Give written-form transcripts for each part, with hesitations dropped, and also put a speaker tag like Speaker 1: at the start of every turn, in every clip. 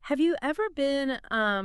Speaker 1: Have you ever been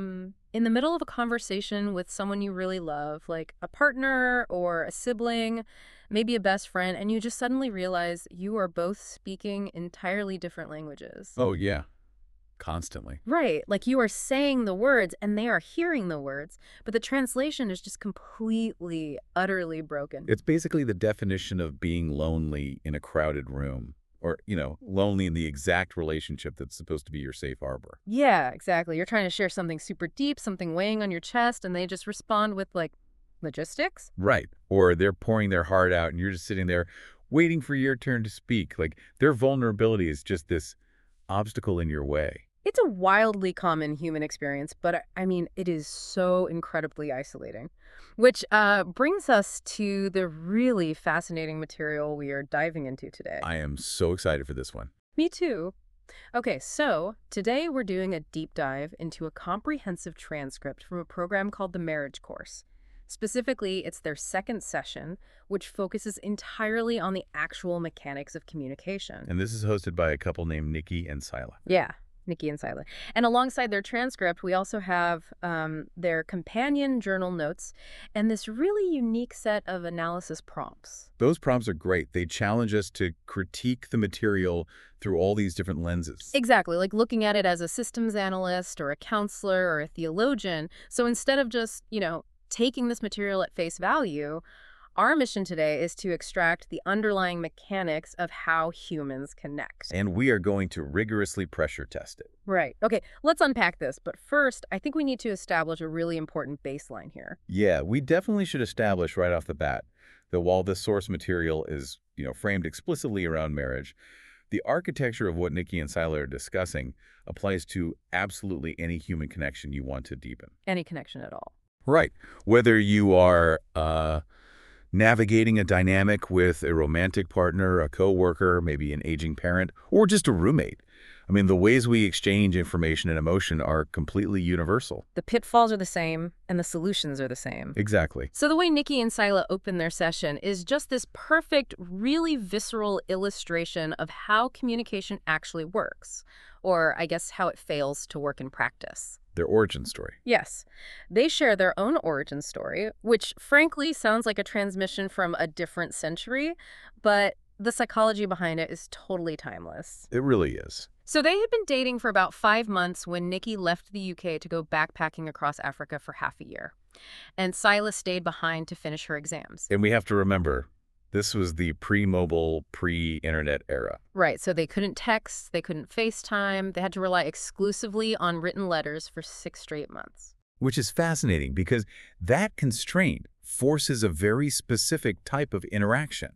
Speaker 1: in the middle of a conversation with someone you really love, like a partner or a sibling, maybe a best friend, and you just suddenly realize you are both speaking entirely different languages?
Speaker 2: Oh, yeah, constantly.
Speaker 1: Right, like you are saying the words and they are hearing the words, but the translation is just completely, utterly broken.
Speaker 2: It's basically the definition of being lonely in a crowded room or, lonely in the exact relationship that's supposed to be your safe harbor.
Speaker 1: Yeah, exactly. You're trying to share something super deep, something weighing on your chest, and they just respond with like logistics?
Speaker 2: Right. Or they're pouring their heart out and you're just sitting there waiting for your turn to speak. Like their vulnerability is just this obstacle in your way.
Speaker 1: It's a wildly common human experience, but I mean, it is so incredibly isolating. Which brings us to the really fascinating material we are diving into today.
Speaker 2: I am so excited for this one.
Speaker 1: Me too. Okay, so today we're doing a deep dive into a comprehensive transcript from a program called the Marriage Course. Specifically, it's their second session, which focuses entirely on the actual mechanics of communication.
Speaker 2: And this is hosted by a couple named Nikki and Sila.
Speaker 1: Yeah, Nikki and Sila. And alongside their transcript, we also have their companion journal notes and this really unique set of analysis prompts.
Speaker 2: Those prompts are great. They challenge us to critique the material through all these different lenses.
Speaker 1: Exactly, like looking at it as a systems analyst or a counselor or a theologian. So instead of just, taking this material at face value, our mission today is to extract the underlying mechanics of how humans connect.
Speaker 2: And we are going to rigorously pressure test it.
Speaker 1: Right. Okay, let's unpack this. But first, I think we need to establish a really important baseline here.
Speaker 2: Yeah, we definitely should establish right off the bat that while this source material is, framed explicitly around marriage, the architecture of what Nikki and Sila are discussing applies to absolutely any human connection you want to deepen.
Speaker 1: Any connection at all.
Speaker 2: Right. Whether you are navigating a dynamic with a romantic partner, a coworker, maybe an aging parent, or just a roommate. I mean, the ways we exchange information and emotion are completely universal.
Speaker 1: The pitfalls are the same, and the solutions are the same.
Speaker 2: Exactly.
Speaker 1: So the way Nikki and Sila open their session is just this perfect, really visceral illustration of how communication actually works, or I guess how it fails to work in practice.
Speaker 2: Their origin story.
Speaker 1: Yes. They share their own origin story, which frankly sounds like a transmission from a different century, but the psychology behind it is totally timeless.
Speaker 2: It really is.
Speaker 1: So they had been dating for about 5 months when Nikki left the UK to go backpacking across Africa for half a year. And Silas stayed behind to finish her exams.
Speaker 2: And we have to remember, this was the pre-mobile, pre-internet era.
Speaker 1: Right, so they couldn't text, they couldn't FaceTime, they had to rely exclusively on written letters for 6 straight months.
Speaker 2: Which is fascinating because that constraint forces a very specific type of interaction.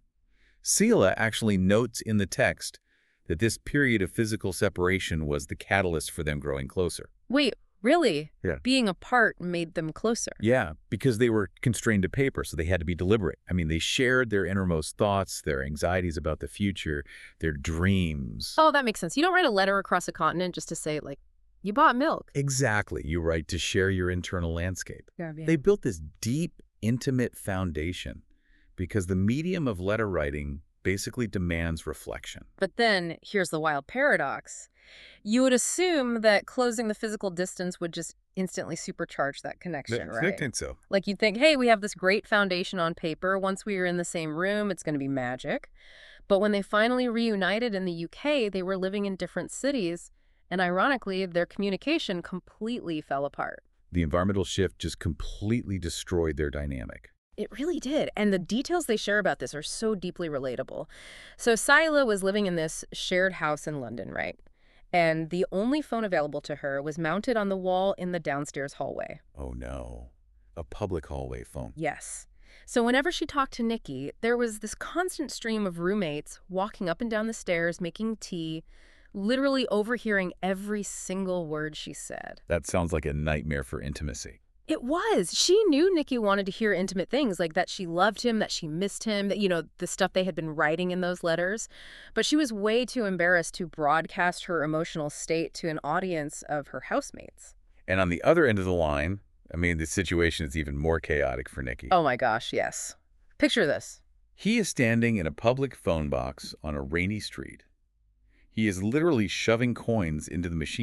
Speaker 2: Sila actually notes in the text that this period of physical separation was the catalyst for them growing closer.
Speaker 1: Wait, really?
Speaker 2: Yeah.
Speaker 1: Being apart made them closer?
Speaker 2: Yeah, because they were constrained to paper, so they had to be deliberate. I mean, they shared their innermost thoughts, their anxieties about the future, their dreams.
Speaker 1: Oh, that makes sense. You don't write a letter across a continent just to say, like, you bought milk.
Speaker 2: Exactly. You write to share your internal landscape.
Speaker 1: Yeah.
Speaker 2: They built this deep, intimate foundation because the medium of letter writing basically demands reflection.
Speaker 1: But then, here's the wild paradox. You would assume that closing the physical distance would just instantly supercharge that connection,
Speaker 2: I
Speaker 1: right?
Speaker 2: think so.
Speaker 1: Like you'd think, hey, we have this great foundation on paper. Once we are in the same room, it's going to be magic. But when they finally reunited in the UK, they were living in different cities. And ironically, their communication completely fell apart.
Speaker 2: The environmental shift just completely destroyed their dynamic.
Speaker 1: It really did. And the details they share about this are so deeply relatable. So Sila was living in this shared house in London, right? And the only phone available to her was mounted on the wall in the downstairs hallway.
Speaker 2: Oh no, a public hallway phone.
Speaker 1: Yes. So whenever she talked to Nikki, there was this constant stream of roommates walking up and down the stairs, making tea, literally overhearing every single word she said.
Speaker 2: That sounds like a nightmare for intimacy.
Speaker 1: It was. She knew Nikki wanted to hear intimate things, like that she loved him, that she missed him, that, the stuff they had been writing in those letters. But she was way too embarrassed to broadcast her emotional state to an audience of her housemates.
Speaker 2: And on the other end of the line, I mean, the situation is even more chaotic for Nikki.
Speaker 1: Oh my gosh, yes. Picture this.
Speaker 2: He is standing in a public phone box on a rainy street. He is literally shoving coins into the machine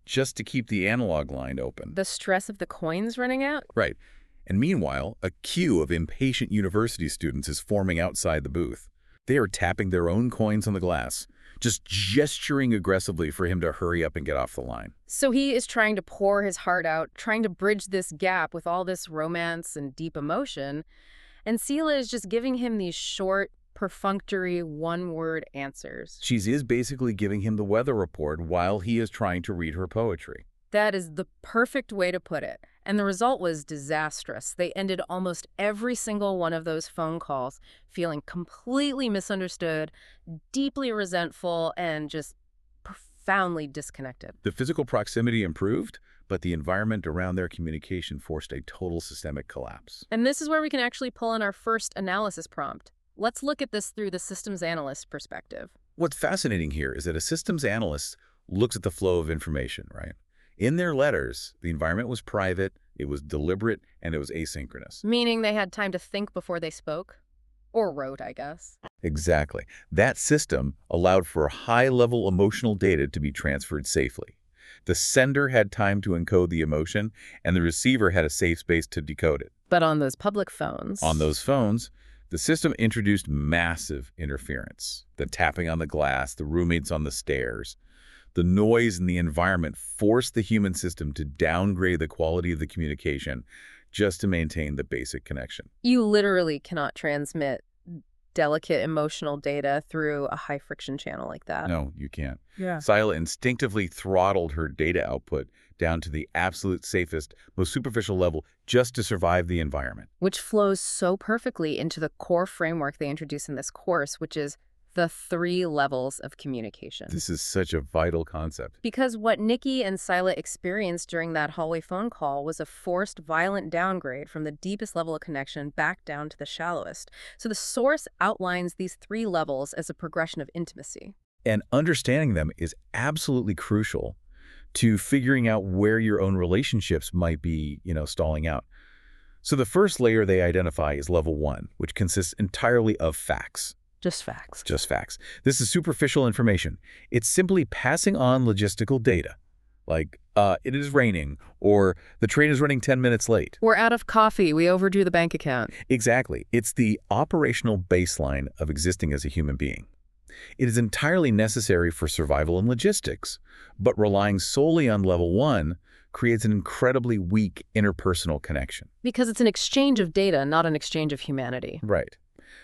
Speaker 2: just to keep the analog line open.
Speaker 1: The stress of the coins running out?
Speaker 2: Right. And meanwhile, a queue of impatient university students is forming outside the booth. They are tapping their own coins on the glass, just gesturing aggressively for him to hurry up and get off the line.
Speaker 1: So he is trying to pour his heart out, trying to bridge this gap with all this romance and deep emotion, and Sela is just giving him these short, perfunctory, one-word answers.
Speaker 2: She is basically giving him the weather report while he is trying to read her poetry.
Speaker 1: That is the perfect way to put it. And the result was disastrous. They ended almost every single one of those phone calls feeling completely misunderstood, deeply resentful, and just profoundly disconnected.
Speaker 2: The physical proximity improved, but the environment around their communication forced a total systemic collapse.
Speaker 1: And this is where we can actually pull in our first analysis prompt. Let's look at this through the systems analyst perspective.
Speaker 2: What's fascinating here is that a systems analyst looks at the flow of information, right? In their letters, the environment was private, it was deliberate, and it was asynchronous.
Speaker 1: Meaning they had time to think before they spoke? Or wrote, I guess.
Speaker 2: Exactly. That system allowed for high-level emotional data to be transferred safely. The sender had time to encode the emotion, and the receiver had a safe space to decode it.
Speaker 1: But on those public phones...
Speaker 2: On those phones, the system introduced massive interference. The tapping on the glass, the roommates on the stairs. The noise in the environment forced the human system to downgrade the quality of the communication just to maintain the basic connection.
Speaker 1: You literally cannot transmit delicate emotional data through a high-friction channel like that.
Speaker 2: No, you can't.
Speaker 1: Yeah.
Speaker 2: Sela instinctively throttled her data output down to the absolute safest, most superficial level just to survive the environment.
Speaker 1: Which flows so perfectly into the core framework they introduce in this course, which is the 3 levels of communication.
Speaker 2: This is such a vital concept.
Speaker 1: Because what Nikki and Sela experienced during that hallway phone call was a forced, violent downgrade from the deepest level of connection back down to the shallowest. So the source outlines these 3 levels as a progression of intimacy.
Speaker 2: And understanding them is absolutely crucial to figuring out where your own relationships might be, stalling out. So the first layer they identify is level 1, which consists entirely of facts.
Speaker 1: Just facts.
Speaker 2: Just facts. This is superficial information. It's simply passing on logistical data, like it is raining, or the train is running 10 minutes late.
Speaker 1: We're out of coffee. We overdrew the bank account.
Speaker 2: Exactly. It's the operational baseline of existing as a human being. It is entirely necessary for survival and logistics, but relying solely on level 1 creates an incredibly weak interpersonal connection.
Speaker 1: Because it's an exchange of data, not an exchange of humanity.
Speaker 2: Right.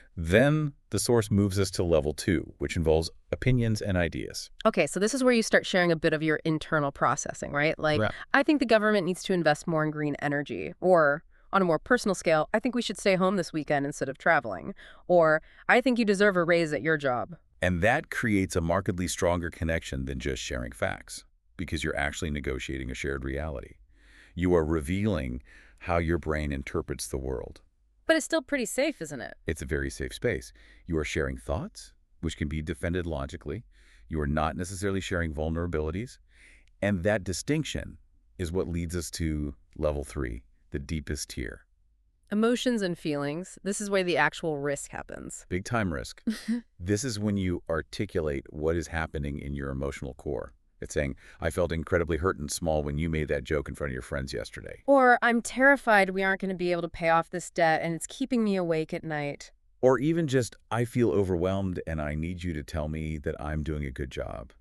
Speaker 2: Then the source moves us to level 2, which involves opinions and ideas.
Speaker 1: Okay, so this is where you start sharing a bit of your internal processing, right? Like,
Speaker 2: Right.
Speaker 1: I think the government needs to invest more in green energy. Or, on a more personal scale, I think we should stay home this weekend instead of traveling. Or, I think you deserve a raise at your job.
Speaker 2: And that creates a markedly stronger connection than just sharing facts, because you're actually negotiating a shared reality. You are revealing how your brain interprets the world.
Speaker 1: But it's still pretty safe, isn't it?
Speaker 2: It's a very safe space. You are sharing thoughts, which can be defended logically. You are not necessarily sharing vulnerabilities. And that distinction is what leads us to level 3, the deepest tier.
Speaker 1: Emotions and feelings. This is where the actual risk happens.
Speaker 2: Big time risk. This is when you articulate what is happening in your emotional core. It's saying, I felt incredibly hurt and small when you made that joke in front of your friends yesterday.
Speaker 1: Or, I'm terrified we aren't going to be able to pay off this debt and it's keeping me awake at night.
Speaker 2: Or even just, I feel overwhelmed and I need you to tell me that I'm doing a good job.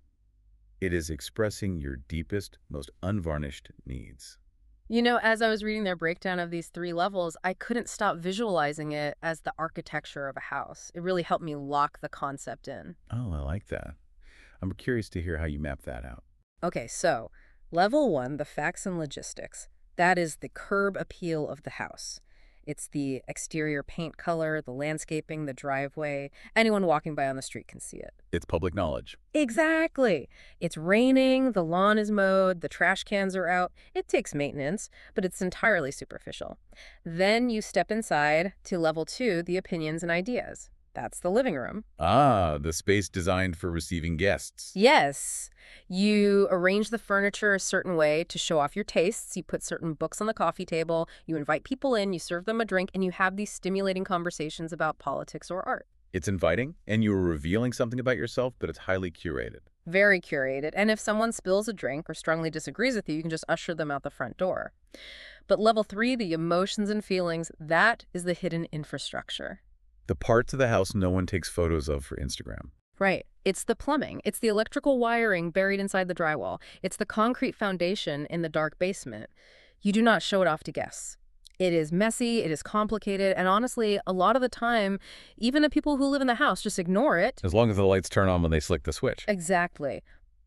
Speaker 2: It is expressing your deepest, most unvarnished needs.
Speaker 1: You know, as I was reading their breakdown of these 3 levels, I couldn't stop visualizing it as the architecture of a house. It really helped me lock the concept in.
Speaker 2: Oh, I like that. I'm curious to hear how you map that out.
Speaker 1: Okay, so level 1, the facts and logistics. That is the curb appeal of the house. It's the exterior paint color, the landscaping, the driveway. Anyone walking by on the street can see it.
Speaker 2: It's public knowledge.
Speaker 1: Exactly. It's raining, the lawn is mowed, the trash cans are out. It takes maintenance, but it's entirely superficial. Then you step inside to level 2, the opinions and ideas. That's the living room.
Speaker 2: Ah, the space designed for receiving guests.
Speaker 1: Yes. You arrange the furniture a certain way to show off your tastes. You put certain books on the coffee table. You invite people in, you serve them a drink, and you have these stimulating conversations about politics or art.
Speaker 2: It's inviting, and you're revealing something about yourself, but it's highly curated.
Speaker 1: very curated. And if someone spills a drink or strongly disagrees with you, you can just usher them out the front door. But level 3, the emotions and feelings, that is the hidden infrastructure.
Speaker 2: The parts of the house no one takes photos of for Instagram.
Speaker 1: Right. It's the plumbing. It's the electrical wiring buried inside the drywall. It's the concrete foundation in the dark basement. You do not show it off to guests. It is messy, it is complicated, and honestly, a lot of the time, even the people who live in the house just ignore it.
Speaker 2: As long as the lights turn on when they flick the switch.
Speaker 1: Exactly.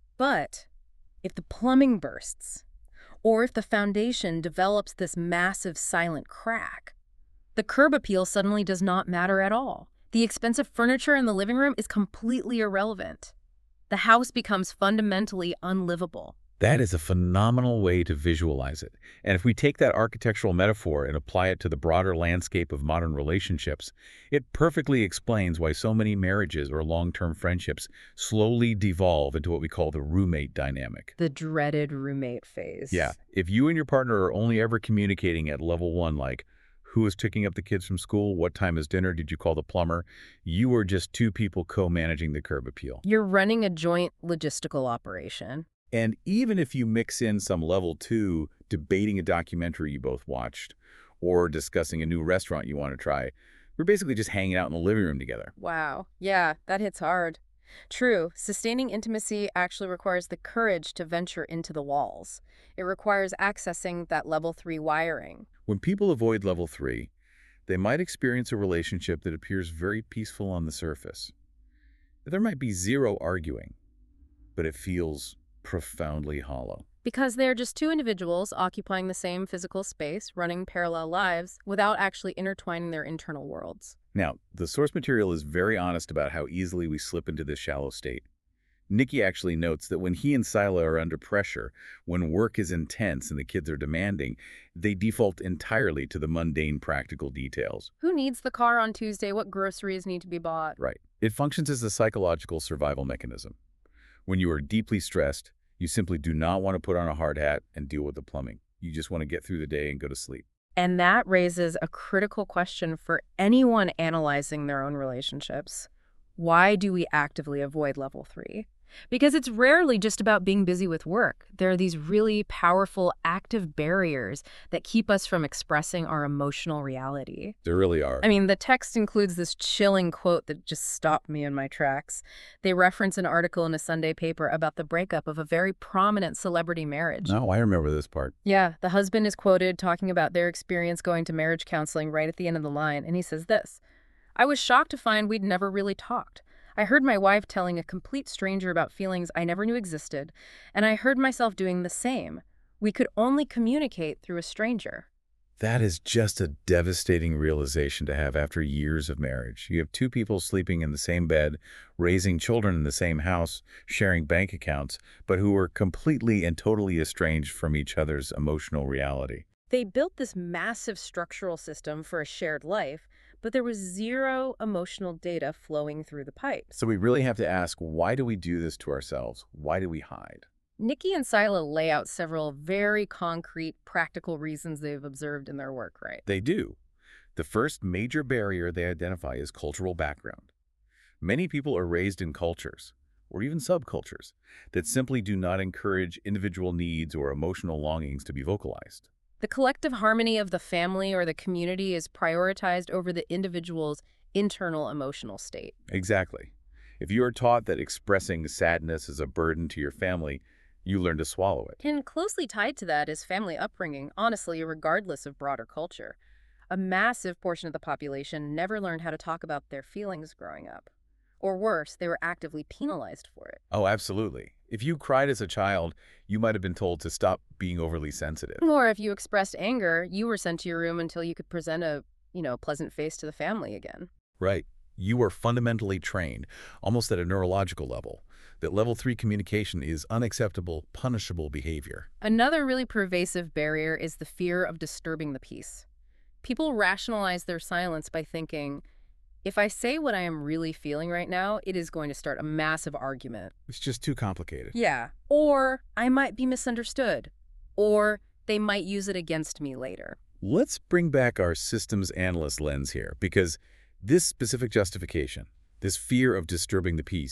Speaker 1: But if the plumbing bursts, or if the foundation develops this massive silent crack, the curb appeal suddenly does not matter at all. The expensive furniture in the living room is completely irrelevant. The house becomes fundamentally unlivable.
Speaker 2: That is a phenomenal way to visualize it. And if we take that architectural metaphor and apply it to the broader landscape of modern relationships, it perfectly explains why so many marriages or long-term friendships slowly devolve into what we call the roommate dynamic.
Speaker 1: The dreaded roommate phase.
Speaker 2: Yeah. If you and your partner are only ever communicating at level 1, like, who is picking up the kids from school? What time is dinner? Did you call the plumber? You are just two people co-managing the curb appeal.
Speaker 1: You're running a joint logistical operation.
Speaker 2: And even if you mix in some level 2, debating a documentary you both watched, or discussing a new restaurant you want to try, we're basically just hanging out in the living room together.
Speaker 1: Wow. Yeah, that hits hard. True, sustaining intimacy actually requires the courage to venture into the walls. It requires accessing that level 3 wiring.
Speaker 2: When people avoid level 3, they might experience a relationship that appears very peaceful on the surface. There might be zero arguing, but it feels profoundly hollow.
Speaker 1: Because they're just two individuals occupying the same physical space, running parallel lives, without actually intertwining their internal worlds.
Speaker 2: Now, the source material is very honest about how easily we slip into this shallow state. Nikki actually notes that when he and Sila are under pressure, when work is intense and the kids are demanding, they default entirely to the mundane practical details.
Speaker 1: Who needs the car on Tuesday? What groceries need to be bought?
Speaker 2: Right. It functions as a psychological survival mechanism. When you are deeply stressed, you simply do not want to put on a hard hat and deal with the plumbing. You just want to get through the day and go to sleep.
Speaker 1: And that raises a critical question for anyone analyzing their own relationships. Why do we actively avoid level 3? Because it's rarely just about being busy with work. There are these really powerful active barriers that keep us from expressing our emotional reality.
Speaker 2: There really are.
Speaker 1: I mean, the text includes this chilling quote that just stopped me in my tracks. They reference an article in a Sunday paper about the breakup of a very prominent celebrity marriage.
Speaker 2: No, I remember this part.
Speaker 1: Yeah, the husband is quoted talking about their experience going to marriage counseling right at the end of the line, and he says this: "I was shocked to find we'd never really talked. I heard my wife telling a complete stranger about feelings I never knew existed, and I heard myself doing the same. We could only communicate through a stranger."
Speaker 2: That is just a devastating realization to have after years of marriage. You have two people sleeping in the same bed, raising children in the same house, sharing bank accounts, but who are completely and totally estranged from each other's emotional reality.
Speaker 1: They built this massive structural system for a shared life, but there was zero emotional data flowing through the pipes.
Speaker 2: So we really have to ask, why do we do this to ourselves? Why do we hide?
Speaker 1: Nikki and Sila lay out several very concrete, practical reasons they've observed in their work, right?
Speaker 2: They do. The first major barrier they identify is cultural background. Many people are raised in cultures, or even subcultures, that simply do not encourage individual needs or emotional longings to be vocalized.
Speaker 1: The collective harmony of the family or the community is prioritized over the individual's internal emotional state.
Speaker 2: Exactly. If you are taught that expressing sadness is a burden to your family, you learn to swallow it.
Speaker 1: And closely tied to that is family upbringing, honestly, regardless of broader culture. A massive portion of the population never learned how to talk about their feelings growing up. Or worse, they were actively penalized for it.
Speaker 2: Oh, absolutely. If you cried as a child, you might have been told to stop being overly sensitive.
Speaker 1: Or if you expressed anger, you were sent to your room until you could present a, pleasant face to the family again.
Speaker 2: Right. You are fundamentally trained, almost at a neurological level, that level 3 communication is unacceptable, punishable behavior.
Speaker 1: Another really pervasive barrier is the fear of disturbing the peace. People rationalize their silence by thinking, if I say what I am really feeling right now, it is going to start a massive argument.
Speaker 2: It's just too complicated.
Speaker 1: Yeah. Or I might be misunderstood. Or they might use it against me later.
Speaker 2: Let's bring back our systems analyst lens here, because this specific justification, this fear of disturbing the peace,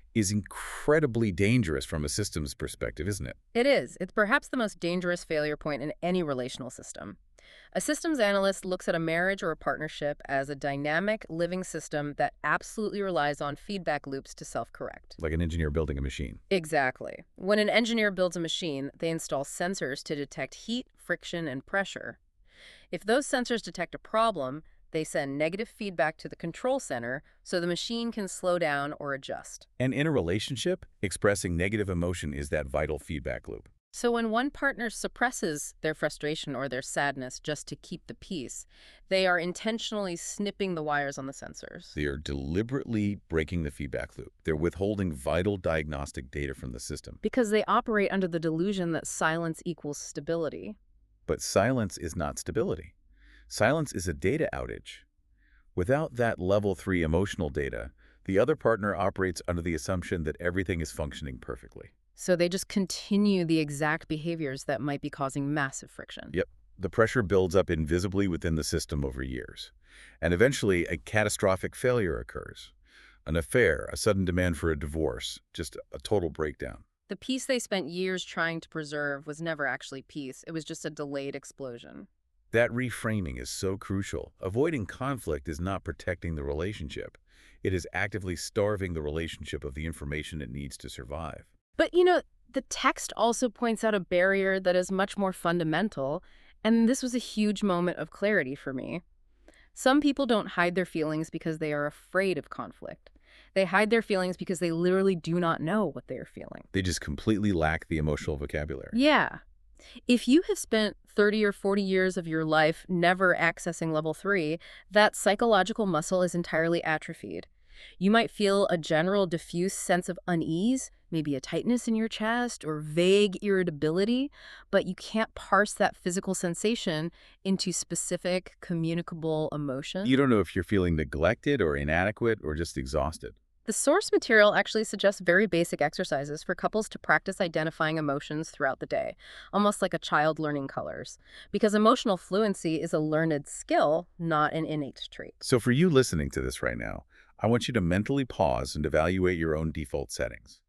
Speaker 2: is incredibly dangerous from a systems perspective, isn't it?
Speaker 1: It is. It's perhaps the most dangerous failure point in any relational system. A systems analyst looks at a marriage or a partnership as a dynamic, living system that absolutely relies on feedback loops to self-correct.
Speaker 2: Like an engineer building a machine.
Speaker 1: Exactly. When an engineer builds a machine, they install sensors to detect heat, friction, and pressure. If those sensors detect a problem, they send negative feedback to the control center so the machine can slow down or adjust.
Speaker 2: And in a relationship, expressing negative emotion is that vital feedback loop.
Speaker 1: So when one partner suppresses their frustration or their sadness just to keep the peace, they are intentionally snipping the wires on the sensors.
Speaker 2: They are deliberately breaking the feedback loop. They're withholding vital diagnostic data from the system.
Speaker 1: Because they operate under the delusion that silence equals stability.
Speaker 2: But silence is not stability. Silence is a data outage. Without that level 3 emotional data, the other partner operates under the assumption that everything is functioning perfectly.
Speaker 1: So they just continue the exact behaviors that might be causing massive friction.
Speaker 2: Yep. The pressure builds up invisibly within the system over years. And eventually, a catastrophic failure occurs. An affair, a sudden demand for a divorce, just a total breakdown.
Speaker 1: The peace they spent years trying to preserve was never actually peace. It was just a delayed explosion.
Speaker 2: That reframing is so crucial. Avoiding conflict is not protecting the relationship. It is actively starving the relationship of the information it needs to survive.
Speaker 1: But, the text also points out a barrier that is much more fundamental, and this was a huge moment of clarity for me. Some people don't hide their feelings because they are afraid of conflict. They hide their feelings because they literally do not know what they are feeling.
Speaker 2: They just completely lack the emotional vocabulary.
Speaker 1: Yeah. If you have spent 30 or 40 years of your life never accessing level 3, that psychological muscle is entirely atrophied. You might feel a general diffuse sense of unease, maybe a tightness in your chest or vague irritability, but you can't parse that physical sensation into specific communicable emotion.
Speaker 2: You don't know if you're feeling neglected or inadequate or just exhausted.
Speaker 1: The source material actually suggests very basic exercises for couples to practice identifying emotions throughout the day, almost like a child learning colors, because emotional fluency is a learned skill, not an innate trait.
Speaker 2: So for you listening to this right now, I want you to mentally pause and evaluate your own default settings.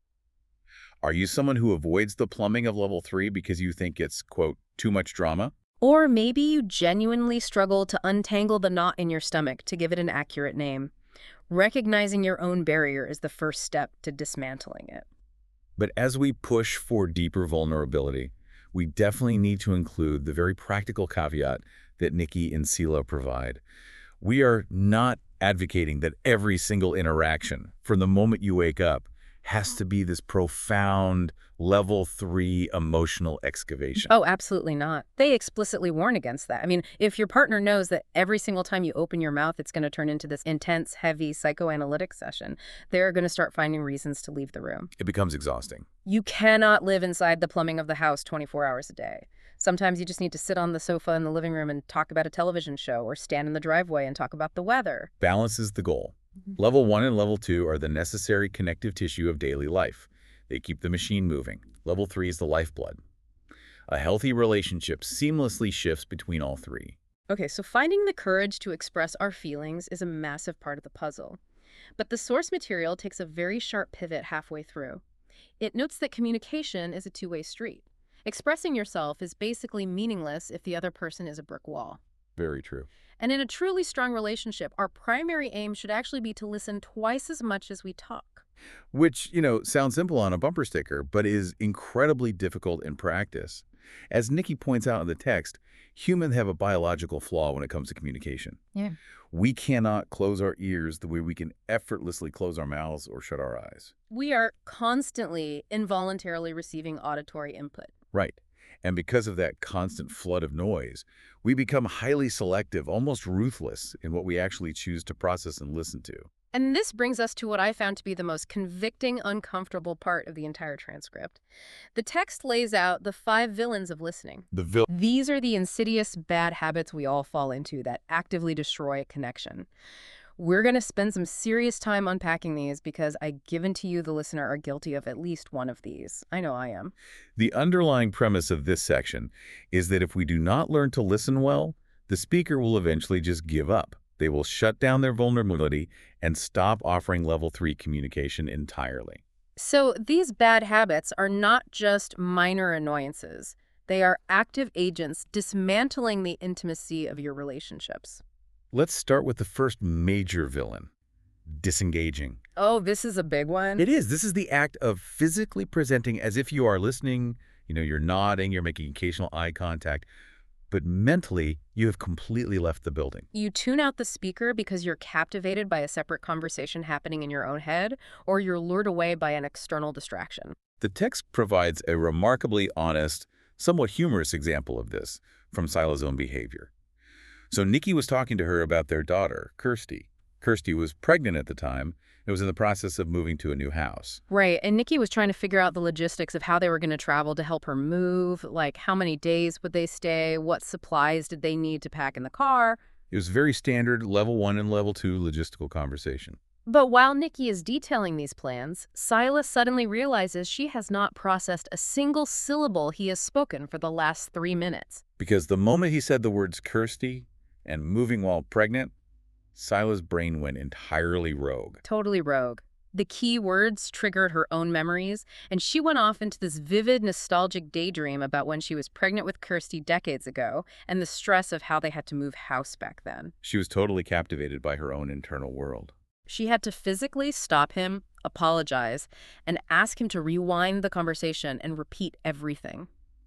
Speaker 2: Are you someone who avoids the plumbing of level 3 because you think it's, quote, too much drama?
Speaker 1: Or maybe you genuinely struggle to untangle the knot in your stomach, to give it an accurate name. Recognizing your own barrier is the first step to dismantling it.
Speaker 2: But as we push for deeper vulnerability, we definitely need to include the very practical caveat that Nikki and Sila provide. We are not advocating that every single interaction, from the moment you wake up, has to be this profound level 3 emotional excavation.
Speaker 1: Oh, absolutely not. They explicitly warn against that. I mean, if your partner knows that every single time you open your mouth, it's going to turn into this intense, heavy psychoanalytic session, they're going to start finding reasons to leave the room.
Speaker 2: It becomes exhausting.
Speaker 1: You cannot live inside the plumbing of the house 24 hours a day. Sometimes you just need to sit on the sofa in the living room and talk about a television show, or stand in the driveway and talk about the weather.
Speaker 2: Balance is the goal. Level 1 and Level 2 are the necessary connective tissue of daily life. They keep the machine moving. Level 3 is the lifeblood. A healthy relationship seamlessly shifts between all three.
Speaker 1: Okay, so finding the courage to express our feelings is a massive part of the puzzle. But the source material takes a very sharp pivot halfway through. It notes that communication is a two-way street. Expressing yourself is basically meaningless if the other person is a brick wall.
Speaker 2: Very true.
Speaker 1: And in a truly strong relationship, our primary aim should actually be to listen twice as much as we talk.
Speaker 2: Which, sounds simple on a bumper sticker, but is incredibly difficult in practice. As Nikki points out in the text, humans have a biological flaw when it comes to communication.
Speaker 1: Yeah.
Speaker 2: We cannot close our ears the way we can effortlessly close our mouths or shut our eyes.
Speaker 1: We are constantly involuntarily receiving auditory input.
Speaker 2: Right. And because of that constant flood of noise, we become highly selective, almost ruthless in what we actually choose to process and listen to.
Speaker 1: And this brings us to what I found to be the most convicting, uncomfortable part of the entire transcript. The text lays out the 5 villains of listening. These are the insidious bad habits we all fall into that actively destroy a connection. We're going to spend some serious time unpacking these because I guarantee you the listener are guilty of at least one of these. I know I am.
Speaker 2: The underlying premise of this section is that if we do not learn to listen well, the speaker will eventually just give up. They will shut down their vulnerability and stop offering level 3 communication entirely.
Speaker 1: So these bad habits are not just minor annoyances. They are active agents dismantling the intimacy of your relationships.
Speaker 2: Let's start with the first major villain, disengaging.
Speaker 1: Oh, this is a big one.
Speaker 2: It is. This is the act of physically presenting as if you are listening. You're nodding, you're making occasional eye contact, but mentally, you have completely left the building.
Speaker 1: You tune out the speaker because you're captivated by a separate conversation happening in your own head, or you're lured away by an external distraction.
Speaker 2: The text provides a remarkably honest, somewhat humorous example of this from Sila's own behavior. So Nikki was talking to her about their daughter, Kirsty. Kirsty was pregnant at the time and was in the process of moving to a new house.
Speaker 1: Right, and Nikki was trying to figure out the logistics of how they were going to travel to help her move, like how many days would they stay, what supplies did they need to pack in the car.
Speaker 2: It was very standard level 1 and level 2 logistical conversation.
Speaker 1: But while Nikki is detailing these plans, Sila suddenly realizes she has not processed a single syllable he has spoken for the last 3 minutes.
Speaker 2: Because the moment he said the words Kirsty and moving while pregnant, Sila's brain went entirely rogue.
Speaker 1: Totally rogue. The key words triggered her own memories, and she went off into this vivid, nostalgic daydream about when she was pregnant with Kirsty decades ago and the stress of how they had to move house back then.
Speaker 2: She was totally captivated by her own internal world.
Speaker 1: She had to physically stop him, apologize, and ask him to rewind the conversation and repeat everything.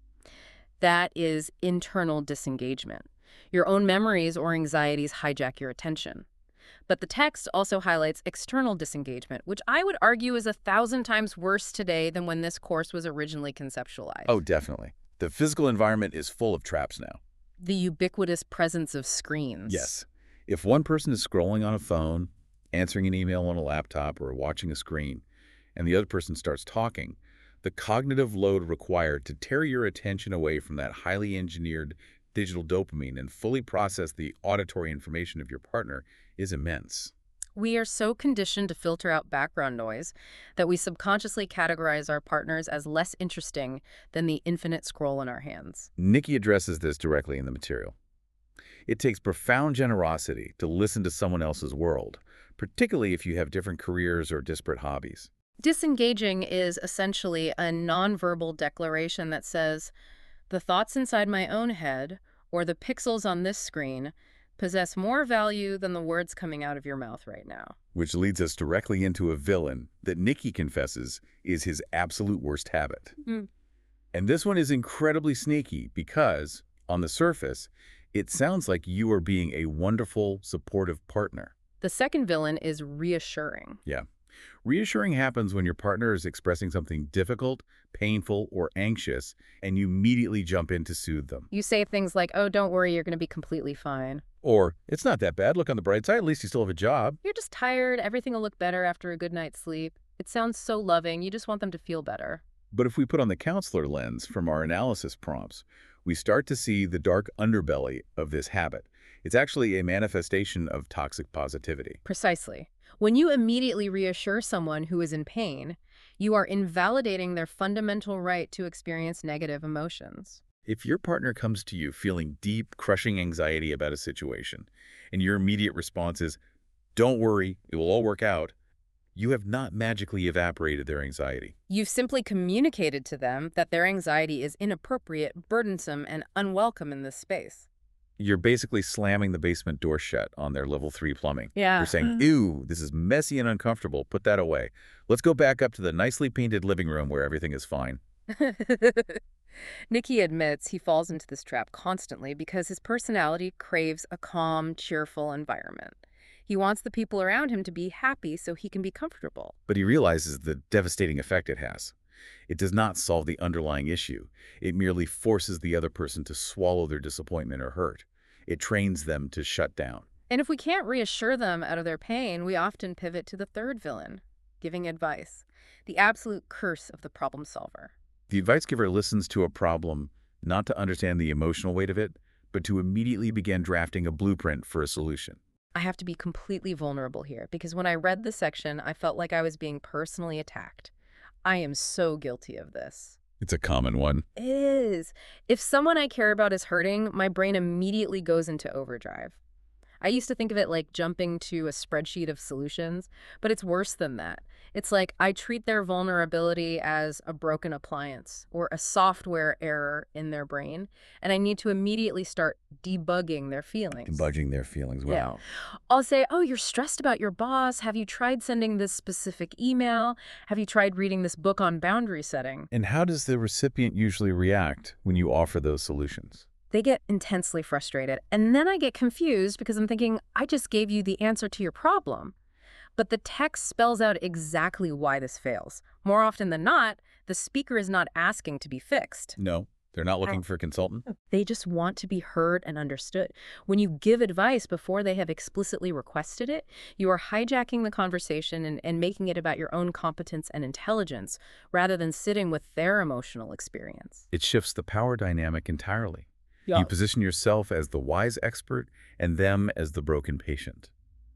Speaker 1: That is internal disengagement. Your own memories or anxieties hijack your attention. But the text also highlights external disengagement, which I would argue is 1,000 times worse today than when this course was originally conceptualized.
Speaker 2: Oh, definitely. The physical environment is full of traps now.
Speaker 1: The ubiquitous presence of screens.
Speaker 2: Yes. If one person is scrolling on a phone, answering an email on a laptop, or watching a screen, and the other person starts talking, the cognitive load required to tear your attention away from that highly engineered digital dopamine and fully process the auditory information of your partner is immense.
Speaker 1: We are so conditioned to filter out background noise that we subconsciously categorize our partners as less interesting than the infinite scroll in our hands.
Speaker 2: Nikki addresses this directly in the material. It takes profound generosity to listen to someone else's world, particularly if you have different careers or disparate hobbies.
Speaker 1: Disengaging is essentially a nonverbal declaration that says, the thoughts inside my own head, or the pixels on this screen, possess more value than the words coming out of your mouth right now.
Speaker 2: Which leads us directly into a villain that Nikki confesses is his absolute worst habit. And this one is incredibly sneaky because, on the surface, it sounds like you are being a wonderful, supportive partner.
Speaker 1: The second villain is reassuring.
Speaker 2: Yeah. Reassuring happens when your partner is expressing something difficult, painful, or anxious, and you immediately jump in to soothe them.
Speaker 1: You say things like, oh, don't worry, you're going to be completely fine.
Speaker 2: Or, it's not that bad, look on the bright side, at least you still have a job.
Speaker 1: You're just tired, everything will look better after a good night's sleep. It sounds so loving, you just want them to feel better.
Speaker 2: But if we put on the counselor lens from our analysis prompts, we start to see the dark underbelly of this habit. It's actually a manifestation of toxic positivity.
Speaker 1: Precisely. When you immediately reassure someone who is in pain, you are invalidating their fundamental right to experience negative emotions.
Speaker 2: If your partner comes to you feeling deep, crushing anxiety about a situation, and your immediate response is, don't worry, it will all work out, you have not magically evaporated their anxiety.
Speaker 1: You've simply communicated to them that their anxiety is inappropriate, burdensome, and unwelcome in this space.
Speaker 2: You're basically slamming the basement door shut on their level 3 plumbing.
Speaker 1: Yeah.
Speaker 2: You're saying, ew, this is messy and uncomfortable. Put that away. Let's go back up to the nicely painted living room where everything is fine.
Speaker 1: Nikki admits he falls into this trap constantly because his personality craves a calm, cheerful environment. He wants the people around him to be happy so he can be comfortable.
Speaker 2: But he realizes the devastating effect it has. It does not solve the underlying issue. It merely forces the other person to swallow their disappointment or hurt. It trains them to shut down.
Speaker 1: And if we can't reassure them out of their pain, we often pivot to the third villain, giving advice, the absolute curse of the problem solver.
Speaker 2: The advice giver listens to a problem not to understand the emotional weight of it, but to immediately begin drafting a blueprint for a solution.
Speaker 1: I have to be completely vulnerable here because when I read this section, I felt like I was being personally attacked. I am so guilty of this.
Speaker 2: It's a common one.
Speaker 1: It is. If someone I care about is hurting, my brain immediately goes into overdrive. I used to think of it like jumping to a spreadsheet of solutions, but it's worse than that. It's like I treat their vulnerability as a broken appliance or a software error in their brain, and I need to immediately start debugging their feelings.
Speaker 2: Budging their feelings.
Speaker 1: Yeah.
Speaker 2: Wow.
Speaker 1: I'll say, oh, you're stressed about your boss. Have you tried sending this specific email? Have you tried reading this book on boundary setting?
Speaker 2: And how does the recipient usually react when you offer those solutions?
Speaker 1: They get intensely frustrated. And then I get confused because I'm thinking, I just gave you the answer to your problem. But the text spells out exactly why this fails. More often than not, the speaker is not asking to be fixed.
Speaker 2: No, they're not looking for a consultant?
Speaker 1: They just want to be heard and understood. When you give advice before they have explicitly requested it, you are hijacking the conversation and making it about your own competence and intelligence rather than sitting with their emotional experience.
Speaker 2: It shifts the power dynamic entirely.
Speaker 1: Yeah.
Speaker 2: You position yourself as the wise expert and them as the broken patient.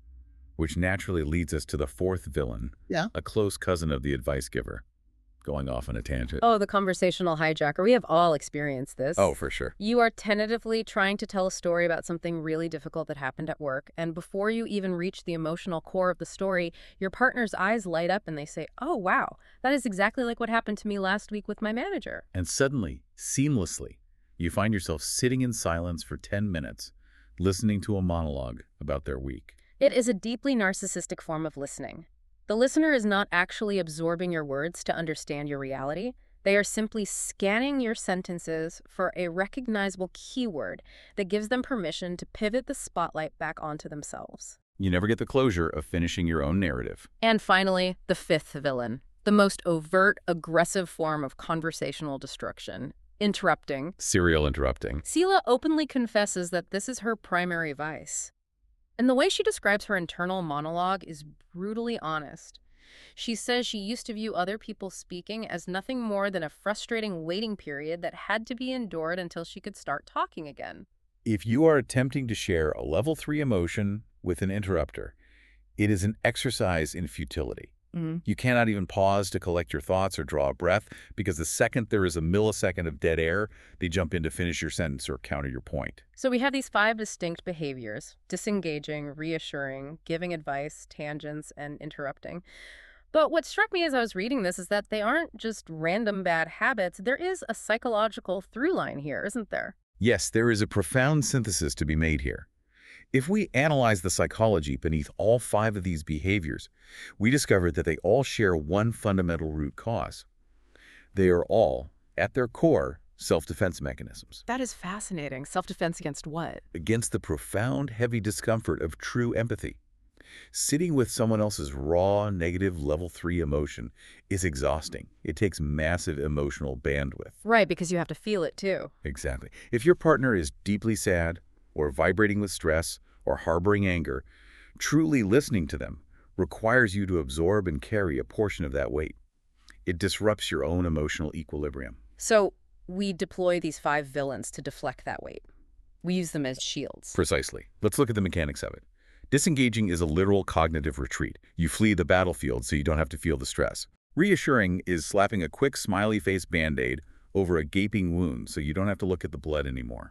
Speaker 2: Which naturally leads us to the fourth villain, a close cousin of the advice giver. Going off on a tangent.
Speaker 1: Oh, the conversational hijacker. We have all experienced this.
Speaker 2: Oh, for sure.
Speaker 1: You are tentatively trying to tell a story about something really difficult that happened at work, and before you even reach the emotional core of the story, your partner's eyes light up and they say, oh, wow, that is exactly like what happened to me last week with my manager.
Speaker 2: And suddenly, seamlessly, you find yourself sitting in silence for 10 minutes, listening to a monologue about their week.
Speaker 1: It is a deeply narcissistic form of listening. The listener is not actually absorbing your words to understand your reality. They are simply scanning your sentences for a recognizable keyword that gives them permission to pivot the spotlight back onto themselves.
Speaker 2: You never get the closure of finishing your own narrative.
Speaker 1: And finally, the fifth villain, the most overt, aggressive form of conversational destruction, interrupting.
Speaker 2: Serial interrupting.
Speaker 1: Seela openly confesses that this is her primary vice. And the way she describes her internal monologue is brutally honest. She says she used to view other people speaking as nothing more than a frustrating waiting period that had to be endured until she could start talking again.
Speaker 2: If you are attempting to share a level 3 emotion with an interrupter, it is an exercise in futility. You cannot even pause to collect your thoughts or draw a breath because the second there is a millisecond of dead air, they jump in to finish your sentence or counter your point.
Speaker 1: So we have these 5 distinct behaviors: disengaging, reassuring, giving advice, tangents, and interrupting. But what struck me as I was reading this is that they aren't just random bad habits. There is a psychological through line here, isn't there?
Speaker 2: Yes, there is a profound synthesis to be made here. If we analyze the psychology beneath all 5 of these behaviors, we discovered that they all share one fundamental root cause. They are all, at their core, self-defense mechanisms.
Speaker 1: That is fascinating. Self-defense against what?
Speaker 2: Against the profound, heavy discomfort of true empathy. Sitting with someone else's raw, negative level 3 emotion is exhausting. It takes massive emotional bandwidth.
Speaker 1: Right, because you have to feel it too.
Speaker 2: Exactly. If your partner is deeply sad, or vibrating with stress, or harboring anger, truly listening to them requires you to absorb and carry a portion of that weight. It disrupts your own emotional equilibrium.
Speaker 1: So we deploy these 5 villains to deflect that weight. We use them as shields.
Speaker 2: Precisely. Let's look at the mechanics of it. Disengaging is a literal cognitive retreat. You flee the battlefield so you don't have to feel the stress. Reassuring is slapping a quick smiley face Band-Aid over a gaping wound so you don't have to look at the blood anymore.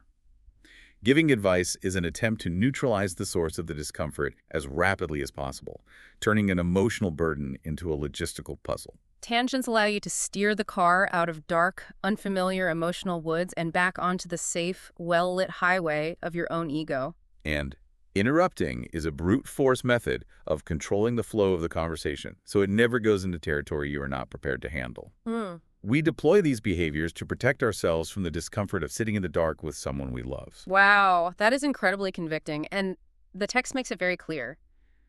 Speaker 2: Giving advice is an attempt to neutralize the source of the discomfort as rapidly as possible, turning an emotional burden into a logistical puzzle.
Speaker 1: Tangents allow you to steer the car out of dark, unfamiliar emotional woods and back onto the safe, well-lit highway of your own ego.
Speaker 2: And interrupting is a brute force method of controlling the flow of the conversation, so it never goes into territory you are not prepared to handle. We deploy these behaviors to protect ourselves from the discomfort of sitting in the dark with someone we love.
Speaker 1: Wow, that is incredibly convicting. And the text makes it very clear.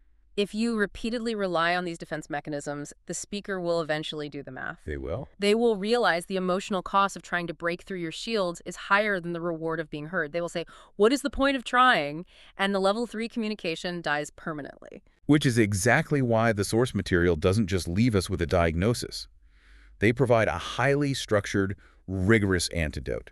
Speaker 1: If you repeatedly rely on these defense mechanisms, the speaker will eventually do the math.
Speaker 2: They will?
Speaker 1: They will realize the emotional cost of trying to break through your shields is higher than the reward of being heard. They will say, what is the point of trying? And the level 3 communication dies permanently.
Speaker 2: Which is exactly why the source material doesn't just leave us with a diagnosis. They provide a highly structured, rigorous antidote.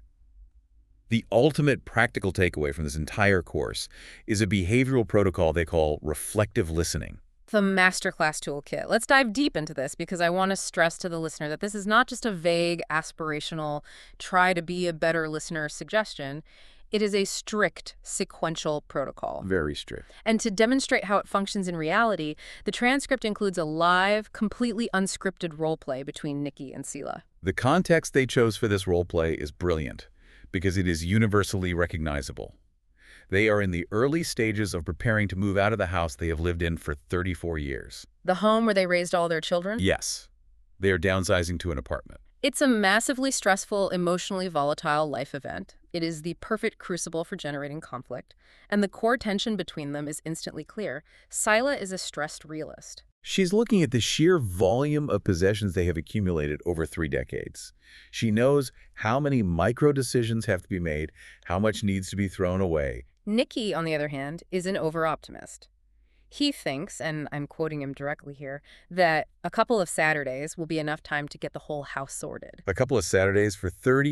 Speaker 2: The ultimate practical takeaway from this entire course is a behavioral protocol they call reflective listening.
Speaker 1: The masterclass toolkit. Let's dive deep into this because I want to stress to the listener that this is not just a vague, aspirational, try to be a better listener suggestion. It is a strict sequential protocol.
Speaker 2: Very strict.
Speaker 1: And to demonstrate how it functions in reality, the transcript includes a live, completely unscripted role play between Nikki and Sela.
Speaker 2: The context they chose for this role play is brilliant because it is universally recognizable. They are in the early stages of preparing to move out of the house they have lived in for 34 years.
Speaker 1: The home where they raised all their children?
Speaker 2: Yes, they are downsizing to an apartment.
Speaker 1: It's a massively stressful, emotionally volatile life event. It is the perfect crucible for generating conflict, and the core tension between them is instantly clear. Sela is a stressed realist.
Speaker 2: She's looking at the sheer volume of possessions they have accumulated over 3 decades. She knows how many micro decisions have to be made, how much needs to be thrown away.
Speaker 1: Nikki, on the other hand, is an over-optimist. He thinks, and I'm quoting him directly here, that a couple of Saturdays will be enough time to get the whole house sorted.
Speaker 2: A couple of Saturdays for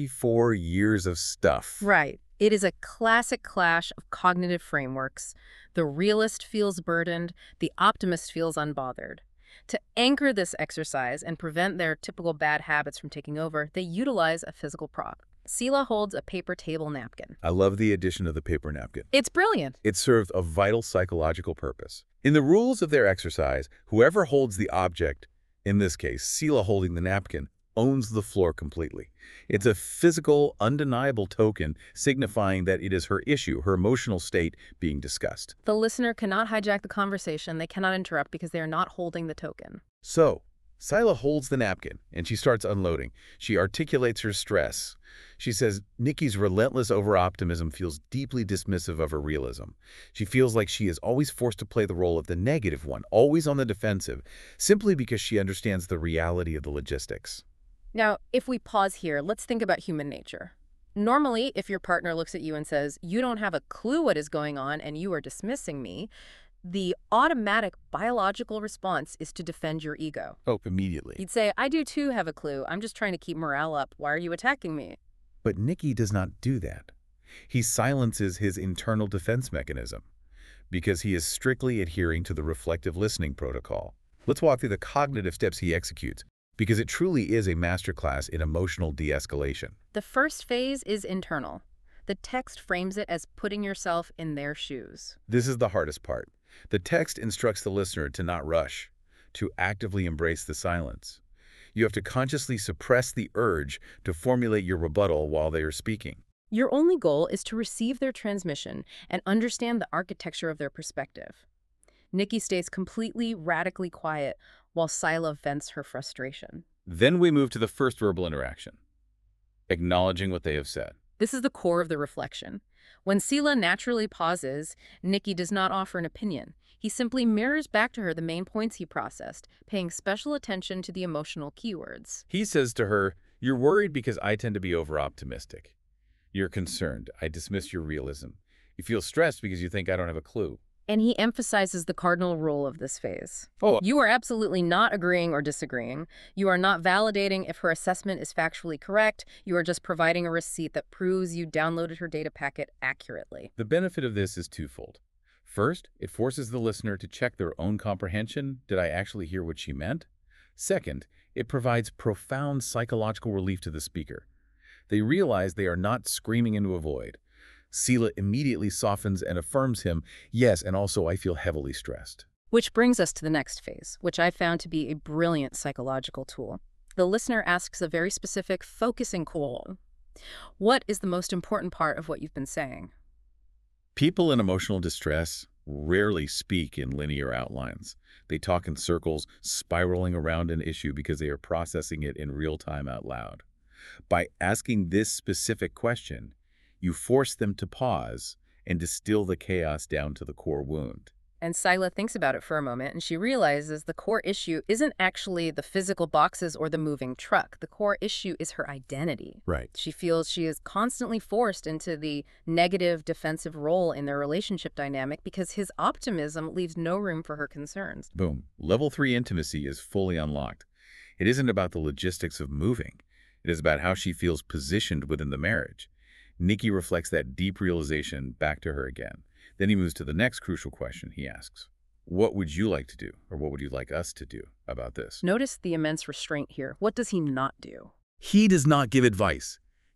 Speaker 2: 34 years of stuff.
Speaker 1: Right. It is a classic clash of cognitive frameworks. The realist feels burdened, the optimist feels unbothered. To anchor this exercise and prevent their typical bad habits from taking over, they utilize a physical prop. Sela holds a paper table napkin.
Speaker 2: I love the addition of the paper napkin.
Speaker 1: It's brilliant.
Speaker 2: It served a vital psychological purpose. In the rules of their exercise, whoever holds the object, in this case, Sela holding the napkin, owns the floor completely. It's a physical, undeniable token signifying that it is her issue, her emotional state, being discussed.
Speaker 1: The listener cannot hijack the conversation. They cannot interrupt because they are not holding the token.
Speaker 2: So, Sela holds the napkin, and she starts unloading. She articulates her stress. She says Nikki's relentless over-optimism feels deeply dismissive of her realism. She feels like she is always forced to play the role of the negative one, always on the defensive, simply because she understands the reality of the logistics.
Speaker 1: Now, if we pause here, let's think about human nature. Normally, if your partner looks at you and says, "You don't have a clue what is going on and you are dismissing me," the automatic biological response is to defend your ego.
Speaker 2: Oh, immediately.
Speaker 1: You'd say, "I do too have a clue. I'm just trying to keep morale up. Why are you attacking me?"
Speaker 2: But Nikki does not do that. He silences his internal defense mechanism because he is strictly adhering to the reflective listening protocol. Let's walk through the cognitive steps he executes, because it truly is a masterclass in emotional de-escalation.
Speaker 1: The first phase is internal. The text frames it as putting yourself in their shoes.
Speaker 2: This is the hardest part. The text instructs the listener to not rush, to actively embrace the silence. You have to consciously suppress the urge to formulate your rebuttal while they are speaking.
Speaker 1: Your only goal is to receive their transmission and understand the architecture of their perspective. Nikki stays completely, radically quiet while Sela vents her frustration.
Speaker 2: Then we move to the first verbal interaction, acknowledging what they have said.
Speaker 1: This is the core of the reflection. When Sela naturally pauses, Nikki does not offer an opinion. He simply mirrors back to her the main points he processed, paying special attention to the emotional keywords.
Speaker 2: He says to her, "You're worried because I tend to be over-optimistic. You're concerned. I dismiss your realism. You feel stressed because you think I don't have a clue."
Speaker 1: And he emphasizes the cardinal rule of this phase.
Speaker 2: Oh,
Speaker 1: You are absolutely not agreeing or disagreeing. You are not validating if her assessment is factually correct. You are just providing a receipt that proves you downloaded her data packet accurately.
Speaker 2: the benefit of this is twofold. First, it forces the listener to check their own comprehension. Did I actually hear what she meant? Second, it provides profound psychological relief to the speaker. They realize they are not screaming into a void. Sela immediately softens and affirms him, "Yes, and also I feel heavily stressed."
Speaker 1: Which brings us to the next phase, which I found to be a brilliant psychological tool. The listener asks a very specific focusing call. What is the most important part of what you've been saying?
Speaker 2: People in emotional distress rarely speak in linear outlines. They talk in circles, spiraling around an issue because they are processing it in real time out loud. By asking this specific question, you force them to pause and distill the chaos down to the core wound.
Speaker 1: And Sela thinks about it for a moment, and she realizes the core issue isn't actually the physical boxes or the moving truck. The core issue is her identity.
Speaker 2: Right.
Speaker 1: She feels she is constantly forced into the negative defensive role in their relationship dynamic because his optimism leaves no room for her concerns.
Speaker 2: Boom. Level 3 intimacy is fully unlocked. It isn't about the logistics of moving. It is about how she feels positioned within the marriage. Nikki reflects that deep realization back to her again. Then he moves to the next crucial question. He asks, "What would you like to do, or what would you like us to do about this?"
Speaker 1: Notice the immense restraint here. What does he not do?
Speaker 2: He does not give advice.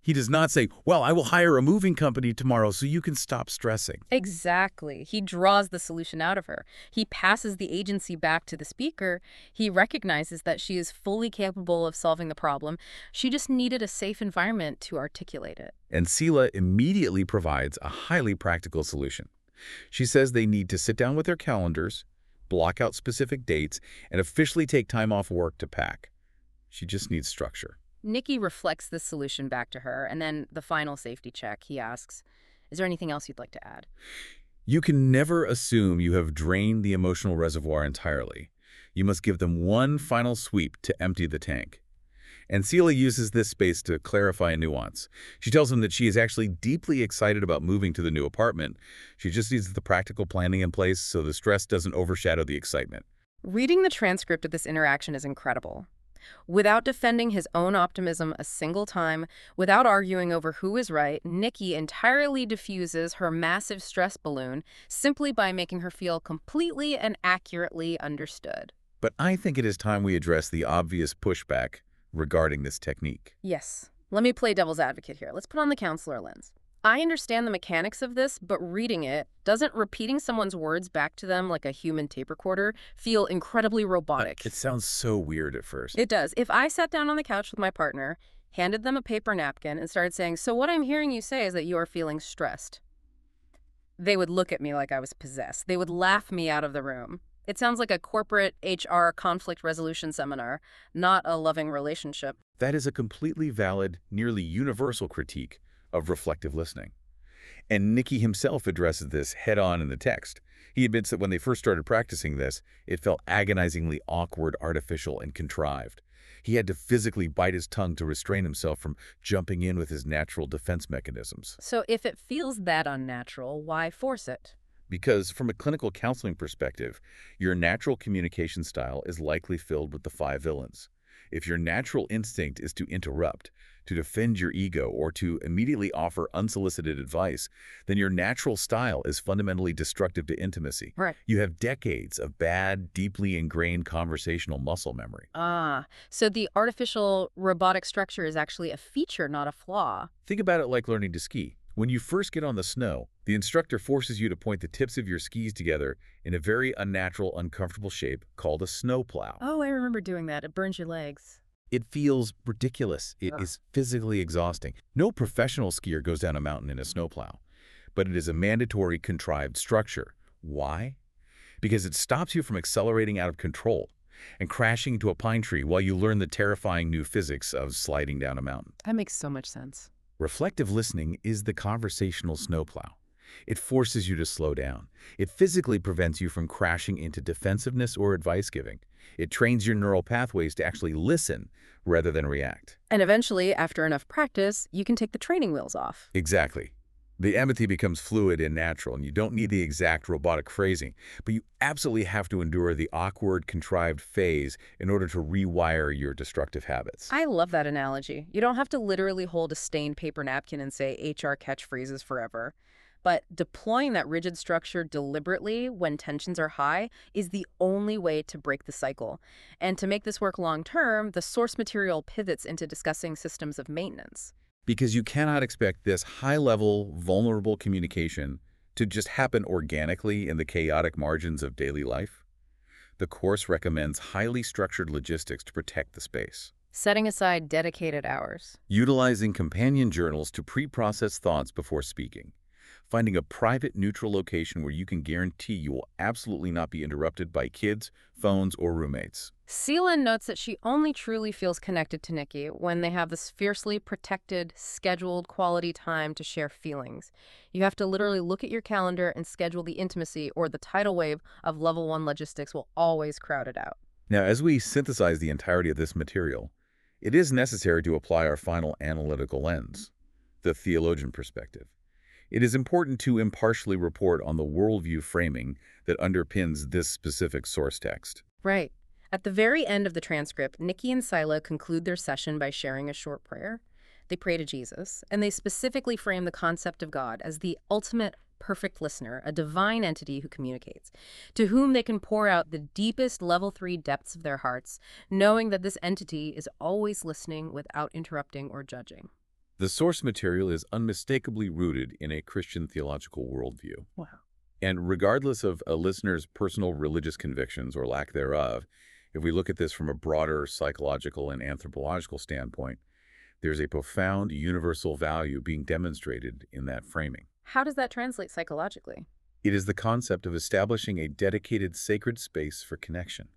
Speaker 2: He does not say, well, I will hire a moving company tomorrow so you can stop stressing.
Speaker 1: Exactly. He draws the solution out of her. He passes the agency back to the speaker. He recognizes that she is fully capable of solving the problem. She just needed a safe environment to articulate it.
Speaker 2: And Sela immediately provides a highly practical solution. She says they need to sit down with their calendars, block out specific dates, and officially take time off work to pack. She just needs structure.
Speaker 1: Nikki reflects this solution back to her, and then the final safety check, he asks, is there anything else you'd like to add?
Speaker 2: You can never assume you have drained the emotional reservoir entirely. You must give them one final sweep to empty the tank. And Sela uses this space to clarify a nuance. She tells him that she is actually deeply excited about moving to the new apartment. She just needs the practical planning in place so the stress doesn't overshadow the excitement.
Speaker 1: Reading the transcript of this interaction is incredible. Without defending his own optimism a single time, without arguing over who is right, Nikki entirely diffuses her massive stress balloon simply by making her feel completely and accurately understood.
Speaker 2: But I think it is time we address the obvious pushback regarding this technique.
Speaker 1: Yes. Let me play devil's advocate here. Let's put on the counselor lens. I understand the mechanics of this, but reading it, doesn't repeating someone's words back to them like a human tape recorder feel incredibly robotic?
Speaker 2: It sounds so weird at first.
Speaker 1: It does. If I sat down on the couch with my partner, handed them a paper napkin, and started saying, so what I'm hearing you say is that you are feeling stressed, they would look at me like I was possessed. They would laugh me out of the room. It sounds like a corporate HR conflict resolution seminar, not a loving relationship.
Speaker 2: That is a completely valid, nearly universal critique of reflective listening. And Nikki himself addresses this head-on in the text. He admits that when they first started practicing this, it felt agonizingly awkward, artificial, and contrived. He had to physically bite his tongue to restrain himself from jumping in with his natural defense mechanisms.
Speaker 1: So if it feels that unnatural, why force it?
Speaker 2: Because from a clinical counseling perspective, your natural communication style is likely filled with the 5 villains. If your natural instinct is to interrupt, to defend your ego, or to immediately offer unsolicited advice, then your natural style is fundamentally destructive to intimacy.
Speaker 1: Right.
Speaker 2: You have decades of bad, deeply ingrained conversational muscle memory.
Speaker 1: So the artificial robotic structure is actually a feature, not a flaw.
Speaker 2: Think about it like learning to ski. When you first get on the snow, the instructor forces you to point the tips of your skis together in a very unnatural, uncomfortable shape called a snowplow.
Speaker 1: Oh, I remember doing that. It burns your legs.
Speaker 2: It feels ridiculous. It is physically exhausting. No professional skier goes down a mountain in a snowplow, but it is a mandatory contrived structure. Why? Because it stops you from accelerating out of control and crashing into a pine tree while you learn the terrifying new physics of sliding down a mountain.
Speaker 1: That makes so much sense.
Speaker 2: Reflective listening is the conversational snowplow. It forces you to slow down. It physically prevents you from crashing into defensiveness or advice giving. It trains your neural pathways to actually listen rather than react.
Speaker 1: And eventually, after enough practice, you can take the training wheels off.
Speaker 2: Exactly. The empathy becomes fluid and natural, and you don't need the exact robotic phrasing, but you absolutely have to endure the awkward, contrived phase in order to rewire your destructive habits.
Speaker 1: I love that analogy. You don't have to literally hold a stained paper napkin and say HR catchphrases forever. But deploying that rigid structure deliberately when tensions are high is the only way to break the cycle. And to make this work long-term, the source material pivots into discussing systems of maintenance.
Speaker 2: Because you cannot expect this high-level, vulnerable communication to just happen organically in the chaotic margins of daily life. The course recommends highly structured logistics to protect the space.
Speaker 1: Setting aside dedicated hours.
Speaker 2: Utilizing companion journals to pre-process thoughts before speaking. Finding a private, neutral location where you can guarantee you will absolutely not be interrupted by kids, phones, or roommates.
Speaker 1: Sela notes that she only truly feels connected to Nikki when they have this fiercely protected, scheduled quality time to share feelings. You have to literally look at your calendar and schedule the intimacy, or the tidal wave of level 1 logistics will always crowd it out.
Speaker 2: Now, as we synthesize the entirety of this material, it is necessary to apply our final analytical lens, the theologian perspective. It is important to impartially report on the worldview framing that underpins this specific source text.
Speaker 1: Right. At the very end of the transcript, Nikki and Sela conclude their session by sharing a short prayer. They pray to Jesus, and they specifically frame the concept of God as the ultimate perfect listener, a divine entity who communicates, to whom they can pour out the deepest level 3 depths of their hearts, knowing that this entity is always listening without interrupting or judging.
Speaker 2: The source material is unmistakably rooted in a Christian theological worldview.
Speaker 1: Wow.
Speaker 2: And regardless of a listener's personal religious convictions or lack thereof, if we look at this from a broader psychological and anthropological standpoint, there's a profound universal value being demonstrated in that framing.
Speaker 1: How does that translate psychologically?
Speaker 2: It is the concept of establishing a dedicated sacred space for connection.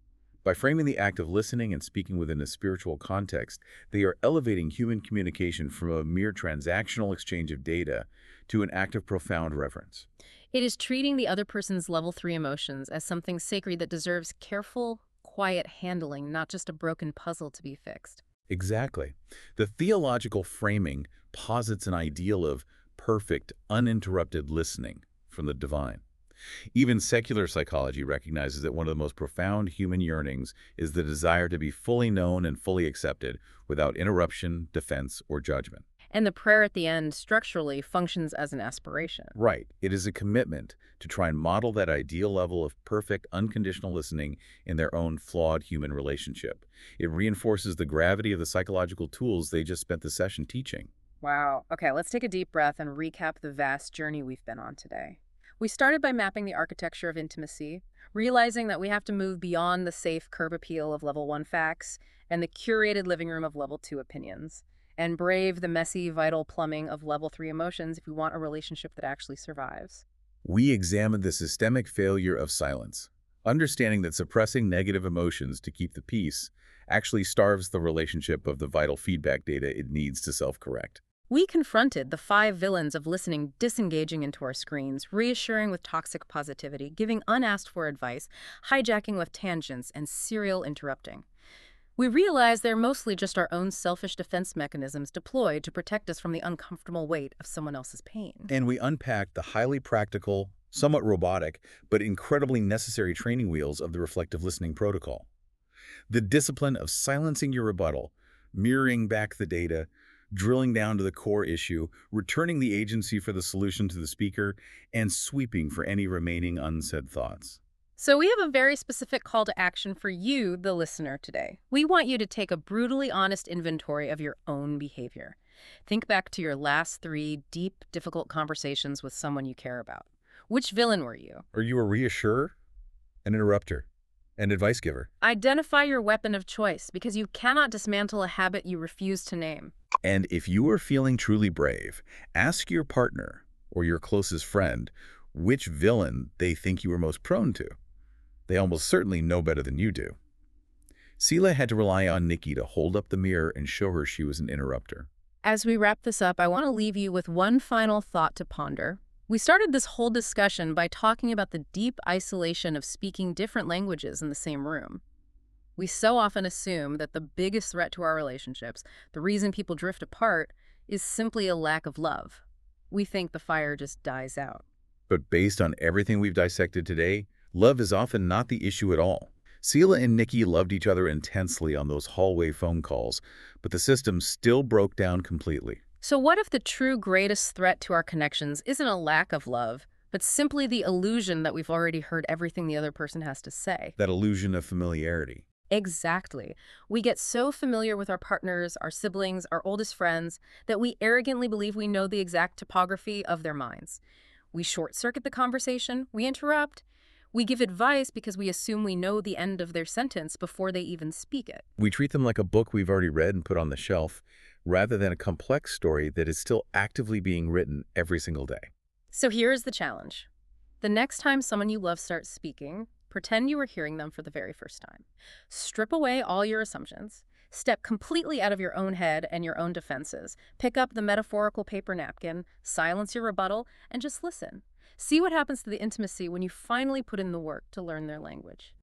Speaker 2: By framing the act of listening and speaking within a spiritual context, they are elevating human communication from a mere transactional exchange of data to an act of profound reverence.
Speaker 1: It is treating the other person's level 3 emotions as something sacred that deserves careful, quiet handling, not just a broken puzzle to be fixed.
Speaker 2: Exactly. The theological framing posits an ideal of perfect, uninterrupted listening from the divine. Even secular psychology recognizes that one of the most profound human yearnings is the desire to be fully known and fully accepted without interruption, defense, or judgment.
Speaker 1: And the prayer at the end structurally functions as an aspiration.
Speaker 2: Right. It is a commitment to try and model that ideal level of perfect, unconditional listening in their own flawed human relationship. It reinforces the gravity of the psychological tools they just spent the session teaching.
Speaker 1: Wow. Okay, let's take a deep breath and recap the vast journey we've been on today. We started by mapping the architecture of intimacy, realizing that we have to move beyond the safe curb appeal of level 1 facts and the curated living room of level 2 opinions, and brave the messy, vital plumbing of level 3 emotions if we want a relationship that actually survives.
Speaker 2: We examined the systemic failure of silence, understanding that suppressing negative emotions to keep the peace actually starves the relationship of the vital feedback data it needs to self-correct.
Speaker 1: We confronted the 5 villains of listening disengaging into our screens, reassuring with toxic positivity, giving unasked for advice, hijacking with tangents, and serial interrupting. We realized they're mostly just our own selfish defense mechanisms deployed to protect us from the uncomfortable weight of someone else's pain.
Speaker 2: And we unpacked the highly practical, somewhat robotic, but incredibly necessary training wheels of the reflective listening protocol. The discipline of silencing your rebuttal, mirroring back the data, drilling down to the core issue, returning the agency for the solution to the speaker, and sweeping for any remaining unsaid thoughts.
Speaker 1: So we have a very specific call to action for you, the listener, today. We want you to take a brutally honest inventory of your own behavior. Think back to your last 3 deep, difficult conversations with someone you care about. Which villain were you?
Speaker 2: Are you a reassurer, an interrupter, an advice giver?
Speaker 1: Identify your weapon of choice, because you cannot dismantle a habit you refuse to name.
Speaker 2: And if you are feeling truly brave, ask your partner or your closest friend which villain they think you are most prone to. They almost certainly know better than you do. Seela had to rely on Nikki to hold up the mirror and show her she was an interrupter.
Speaker 1: As we wrap this up, I want to leave you with one final thought to ponder. We started this whole discussion by talking about the deep isolation of speaking different languages in the same room. We so often assume that the biggest threat to our relationships, the reason people drift apart, is simply a lack of love. We think the fire just dies out.
Speaker 2: But based on everything we've dissected today, love is often not the issue at all. Seela and Nikki loved each other intensely on those hallway phone calls, but the system still broke down completely.
Speaker 1: So what if the true greatest threat to our connections isn't a lack of love, but simply the illusion that we've already heard everything the other person has to say?
Speaker 2: That illusion of familiarity.
Speaker 1: Exactly. We get so familiar with our partners, our siblings, our oldest friends, that we arrogantly believe we know the exact topography of their minds. We short-circuit the conversation, we interrupt, we give advice because we assume we know the end of their sentence before they even speak it.
Speaker 2: We treat them like a book we've already read and put on the shelf, rather than a complex story that is still actively being written every single day.
Speaker 1: So here's the challenge. The next time someone you love starts speaking, pretend you were hearing them for the very first time. Strip away all your assumptions. Step completely out of your own head and your own defenses. Pick up the metaphorical paper napkin, silence your rebuttal, and just listen. See what happens to the intimacy when you finally put in the work to learn their language.